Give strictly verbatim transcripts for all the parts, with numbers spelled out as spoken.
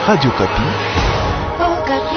Radio Kapi. Oh, Kapi.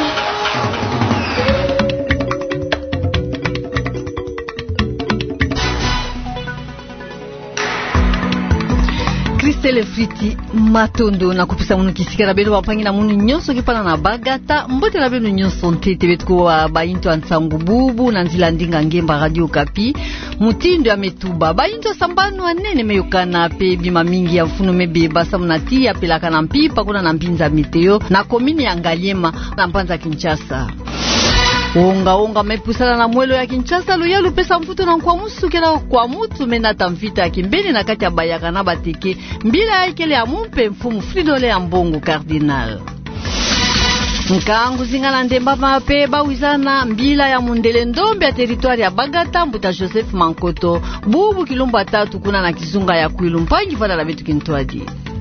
Christelle Friti Matondo na kupisa munu kisika na beno wapangi na munu nyonso kipana na bagata mbote na beno nyonso ntete betko wa bainto ansangu bubu na nzila ndinga ngemba Radio Kapi mutindo ya metuba bainto sambanu anene meyokana pe bima mingi ya mfuno mebeba samunati ya pelaka na mpipa kuna na mpinza meteo na komini ya Ngaliema na mpanza Kinshasa. Onga onga mepusana na mwelo ya Kinshasa lo yalu pesa mfuto na kwa musu kela kwa mutu menata mfita ya kimbeni na kati ya bayaka na bateke mbila ya ikele ya mumpe mfumu Fridole ya mbongo Cardinal. Nkangu zingana ndemba mape bawizana mbila ya mundele ndombe ya teritwari ya Bagata mbuta Joseph Mankoto bubu kilumba tatu kuna na kizunga ya kuilu mpangi fada la betu kintwadi.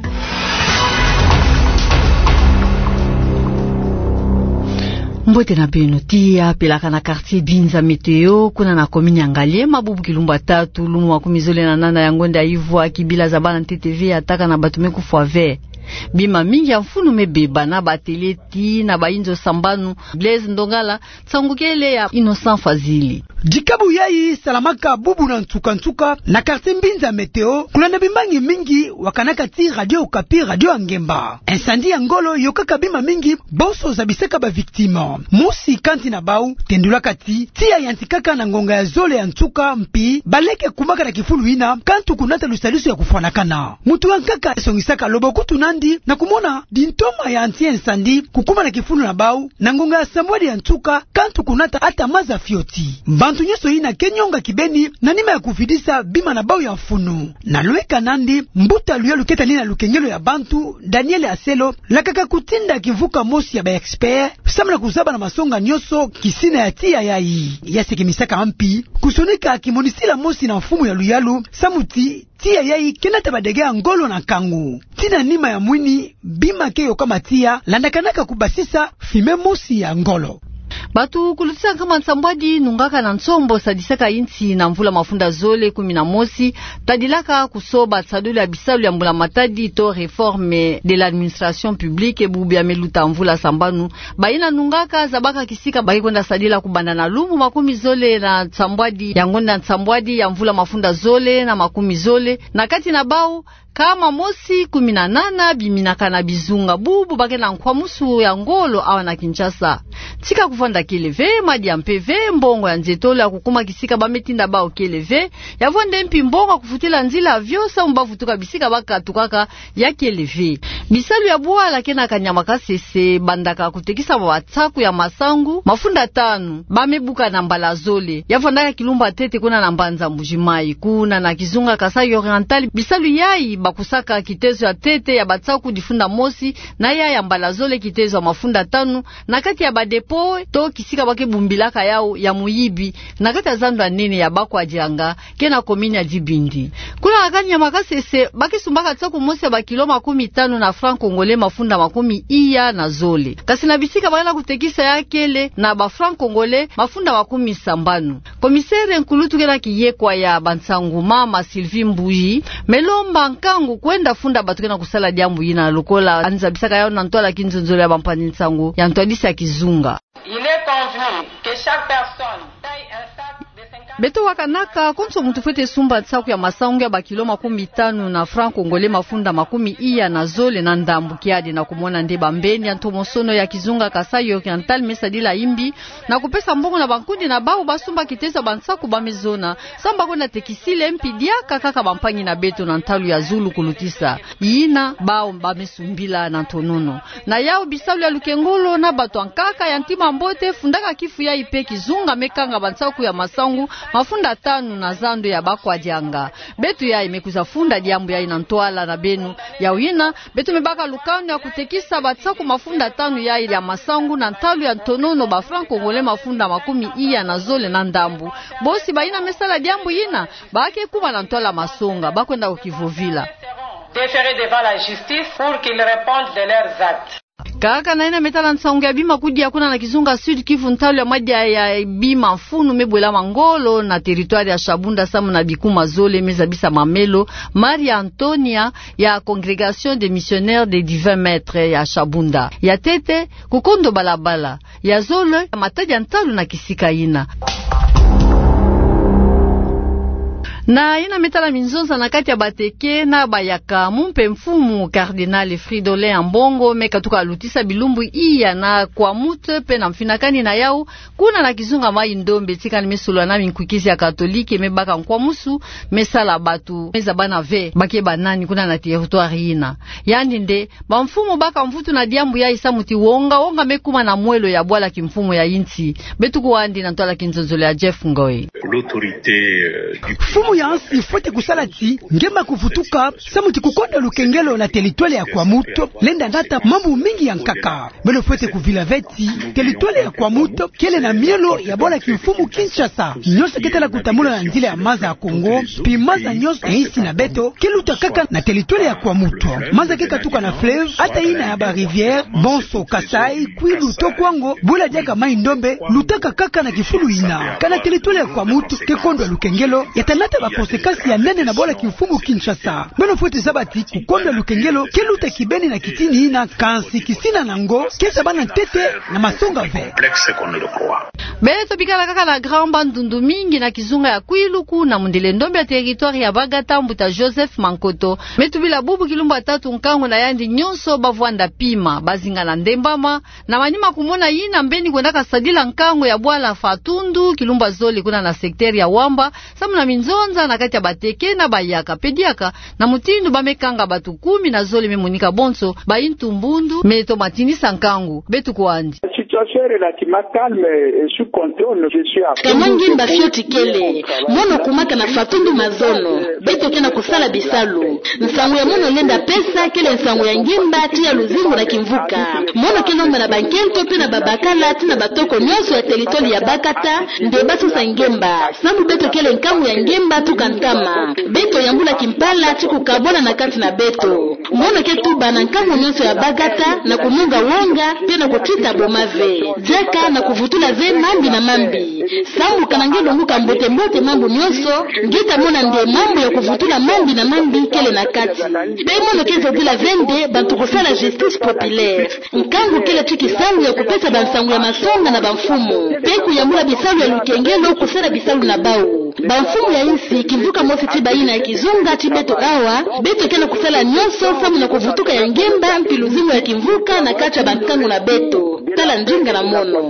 Mbote na beno tia pelaka na quartier Binza Meteo kuna na komini ya Ngaliema bubu kilumba tatu lumu wa kumizole na nana ya ngonde ya Ivwa kibila za bana T T V ataka na batume kufwave bima mingi ya mfunu mebeba na bateleti na bainzo sambanu Blaise Ndongala tsangukele ya Innocent Fazili Jikabu yai salamaka bubu na ntuka ntuka na quartier Binza Meteo kuna na bimbangi mingi wakanaka ti Radio Kapi Radio Angemba incendie ya ngolo yokaka bima mingi boso za biseka ba victime musi kanti na bau tendula kati tia yantikaka na ngonga ya zole ya ntuka mpi baleke kumaka na kifulu ina kantu kunata lusaliso ya kufanakana mutu wankaka songisaka lobokutu nandi na kumona dintoma ya anti incendie kukuma na kifulu na bau na ngonga ya samwadi ya ntuka kantu kunata ata maza fioti bantu nyoso ina kenyonga kibeni na nima ya kufidisa bima na bau ya mfunu na lueka nandi mbuta luya luketa nina lukengelo ya bantu Daniel Aselo lakaka kutinda kivuka mosi ya ba expert samla kuzaba na masonga nyoso kisina ya tia yai ya sekimisaka ampi kusonika kimonisila mosi na mfumu ya luyalu samuti tia yai kenata badegea ngolo na kangu tina nima ya mwini bima keyo kama tia landakanaka kubasisa fime mosi ya ngolo. Batu kulutisa kama nsambwadi nungaka na nsombo sadisaka inti na mvula mafunda zole kumi na mosi tadilaka kusoba tsaduli ya bisalu ya mbula matadi to reforme de l'administration publique bubi ya meluta mvula sambanu baina nungaka zabaka kisika baki kwenda sadila kubanda na lumu makumi zole na nsambwadi ya ngonda nsambwadi ya mvula mafunda zole na makumi zole na kati na bau kama mosi kumi na nana biminaka na bizunga bubu bake na nkwa musu ya ngolo awa na Kinshasa tika kufanda keleve madi ya mpeve mbongo ya nzetolo ya kukuma kisika bametinda bao keleve ya vonde mpi mbongo kufutila nzila vyosa mbavu tuka bisika baka tukaka ya keleve bisalu ya buwa lakena kanyama kasese bandaka kutekisa watsaku ya masangu mafunda tanu bamebuka na mbala zole ya vonda ya kilumba tete kuna na mbanza mbujimai kuna na kizunga Kasai Oriental bisalu yai bakusaka kitezo ya tete ya batsaku difunda mosi na ya ya mbala zole kitezo ya mafunda tanu na kati ya badepo to kisika bake bumbilaka yao ya muyibi na kati ya zando nene ya bako ajanga kena komini ya Dibindi kuna akani ya makasese bake sumbaka tsaku mosi ya bakilo makumi tanu na franc congolais mafunda makumi iya na zole kasi na bisika bakena kutekisa ya kele na ba franc congolais mafunda makumi sambanu komisere nkulutu kena kiyekwa ya bansangu mama Sylvie Mbuyi melomba nkangu kwenda funda batu kena kusala diambu yina lokola anza bisaka yao na ntola kinzonzolo ya bampani nsangu ya ntwadisi ya kizunga. Il est convenu que chaque personne taille un sac de cinquante Beto wakanaka konso mtu fete sumba tsaku ya masangu ya bakilo makumi tanu na franc congolais mafunda makumi iya na zole na ndambu kiadi na kumona ndeba mbeni ya ntomosono ya kizunga Kasai Oriental mesadila imbi na kupesa mbongo na bankundi na bao basumba kiteza bansaku bamezona samba kona tekisile mpi diaka kaka bampanyi na beto na ntalu ya Zulu kulutisa yina bao bamesumbila na ntonono na yao bisalu ya lukengolo na bato ankaka ya ntima mbote fundaka kifu ya ipe kizunga mekanga bansaku ya masangu mafunda tanu na zando ya bako adianga betu ya imekuza funda diambu ya ina ntwala na benu ya uina betu mebaka lukano ya kutekisa batsaku mafunda tanu ya ya masangu na ntalu ya ntonono ba franc congolais mafunda makumi iya na zole na ndambu bosi baina mesala diambu ina bake kuma na ntwala masonga bakwenda ukivovila déférés devant la justice pour qu'ils répondent de leurs actes. Kaka na ina metala nsangu ya bima kudi ya kuna na Kizunga Sud Kivu ntalo ya madia ya bima mfunu mebwela mangolo na teritwari ya Shabunda samu na Bikuma Zole mezabisa Mamelo Maria Antonia ya Congregation des Missionnaires des Divins Maîtres ya Shabunda ya Tete kukondo balabala ya Zole ya mataja ntalo na Kisika ina na ina metala minzonza na kati ya bateke na bayaka mumpe mfumu Cardinal Fridolin Ambongo meka tuka lutisa bilumbu iya na kwa mute pe na mfinakani na yao kuna na Kizunga mai ndombe tika ni mesolo na minkukizi ya Katolike mebaka kwa musu mesala batu meza bana ve bake banani kuna na territoire ina yani nde ba mfumu baka mfutu na diambu ya isa muti wonga wonga mekuma na mwelo ya bwala kimfumu ya inti betu kuandi na ntwala kinzonzolo ya Jeff Ngoi l'autorité du fumu ya ansi fote kusalati ngema kufutuka samuti kukonda lukengelo na teritwale ya Kwamuto lenda ndata mambu mingi ya nkaka belo fote kuvila veti teritwale ya Kwamuto kele na mielo ya bola kimfumu Kinshasa nyoso ketela kutamula na njile ya maza ya Kongo pi maza nyoso isi na beto keluta kaka na teritwale ya Kwamuto maza keka tuka na fleuve hata ina ya ba rivière Bonso Kasai Kwilu Tokwango bula jaka mai ndombe lutaka kaka na kifulu ina kana teritwale ya Kwamuto kekondo lukengelo yatalata ba konsekansi ya nene na bola kimfumu Kinshasa beno fote sabati kukonda lukengelo keluta kibeni na kitini ina kansi kisina nango kesa bana tete na masonga ve beto bikala kaka na grand bandundu mingi na Kizunga ya Kwiluku na mundele ndombe ya territoire ya Bagata mbuta Joseph Mankoto metubila bubu kilumba tatu nkango na yandi nyonso bavwanda pima bazinga na ndembama na manima kumona yina mbeni kwendaka sadila nkango ya bwala Fatundu kilumba Zole kuna na sekteri ya Wamba samu na minzonza na kati ya bateke na bayaka pediaka na mutindu bamekanga batu kumi na Zole memonika bonso bayintu mbundu meto matinisa nkangu betu kuandi kamangi mbafyoti kele mono kumaka na Fatundu mazono beto kena kusala bisalu nsangu ya mono lenda pesa kele nsangu ya ngimba tia luzingu na kimvuka mono kenomba na bankento pe na babakala tina batoko nyoso ya teritoli ya Bakata nde basu sa ngemba samu beto kele nkamu ya ngemba tukantama beto yambula kimpala tiku kabona na kati na beto mono ketuba na nkamu nyoso ya Bagata na kumunga wonga pe na kutita bomave jaka na kuvutula ze mambi na mambi samu kanangelo muka mbote mbote mambu nyoso ngita mona nde mambo ya kuvutula mambi na mambi kele na kati be mono kezo dila vende bantu kusala justice populaire nkangu kele tiki sangu ya kupesa bansangu ya masonga na banfumu peku ya mula bisalu ya lukengelo kusala bisalu na bau banfumu ya insi kimvuka mosi tiba ina ya Kizunga tibeto awa beto kele kusala nyoso samu na kuvutuka ya ngemba mpiluzimu ya kimvuka na kacha bankangu na beto tala njinga na mono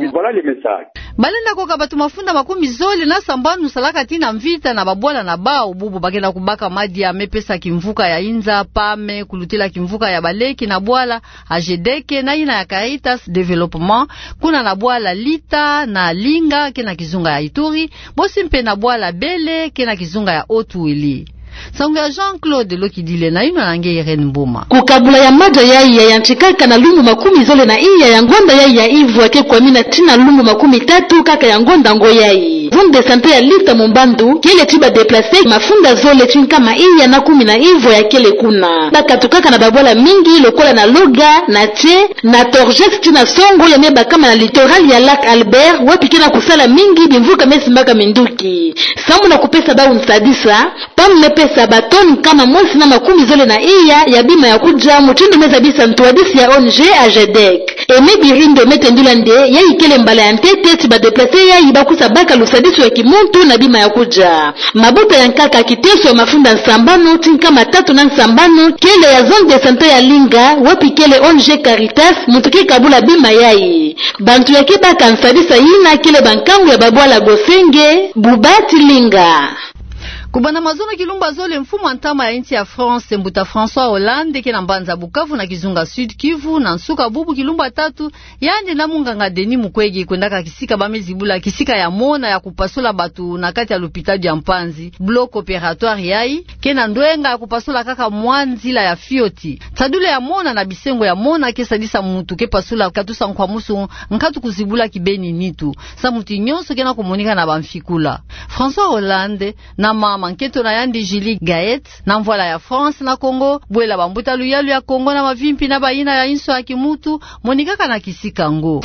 balenda koka batu mafunda makumi Zole na sambanu salaka tina mvita na babwala na bao bubu bagenda kubaka madi ya mepesa kimvuka ya Inza pame kulutila kimvuka ya Baleki na bwala Ajedeke na ina ya Caritas Development kuna na bwala Lita na Linga kena Kizunga ya Ituri bosi mpe na bwala Bele kena Kizunga ya Otuili sangu ya Jean-Claude Lokidile na ino nange Irene Mbuma kukabula ya maja yai ya yanchikaka na lumbu makumi Zole na iya ya ngonda yai ya ivu wake kwa mina tina lumbu makumi tatu kaka ya ngonda ngo yai vunde sante ya Lita Mumbandu kele tiba deplase mafunda Zole chinkama iya na kumi na ivu ya kele kuna baka tukaka na babwala mingi lokola na Loga na Che na Torjes tina songo ya meba kama na litoral ya Lac Albert wapikina kusala mingi bimvuka mesi mbaka minduki samu na kupesa bau msadisa pamu mepe sabatoni kama mwesi na makumi Zole na iya ya bima ya kuja mutindo meza bisa mtuwadisi ya O N G A J D E C eme birindo metendula nde ya ikele mbala ya ntete tiba deplase ya ibakusa baka lusadisu ya kimuntu na bima ya kuja mabuta ya nkaka kiteso ya mafunda nsambano tinkama tatu na nsambano kele ya zone de sante ya Linga wapi kele O N G Caritas mutuki kabula bima yai bantu ya kibaka nsadisa yina kele bankangu ya babwala Gosenge Bubati Linga kubana mazono kilumba Zole mfumu antama ya inti ya France mbuta François Hollande kena mbanza Bukavu na Kizunga Sud Kivu na nsuka bubu kilumba tatu yande na munganga Denis Mukwege kwendaka kisika bamezibula kisika ya mona ya kupasula batu na kati ya lupitadi ya Mpanzi bloc opératoire yai kena ndwenga ya kupasula kaka mwanzila ya Fioti tadule ya mona na bisengo ya mona kesa disa mutu ke pasula katusa nkwa musu nkatu kuzibula kibeni nitu sa mutu nyonso kena komunika na bamfikula François Hollande na mama manketo na yandi Jili Gaet na mvola ya France na Congo bwela bambuta luyalu ya Congo na mavimpi na baina ya inso ya kimutu monikaka na kisikango.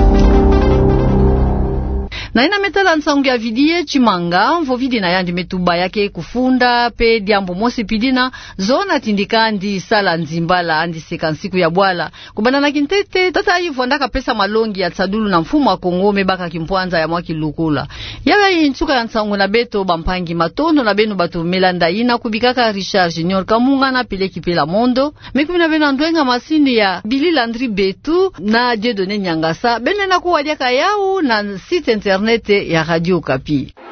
Na ina metala nsangu ya vidie chimanga mvo vidi na yandi metuba yake kufunda pe diambo mosi pidina zona tindika ndi sala nzimbala andi sekansiku ya bwala kubana na kintete tata hivyo ndaka pesa malongi ya tsadulu na mfumo wa Kongo mebaka kimpwanza ya mwaki lukula yaga yinchuka ya nsangu na beto bampangi matondo na benu batu melanda ina kubikaka Richard Junior Kamunga na Pileki Pela Mondo mekumi na bena ndwenga masindi ya Billy Landry Betu na Dieudonné Nyangasa bene na kuwadiaka yao na site internet ya Radio Okapi.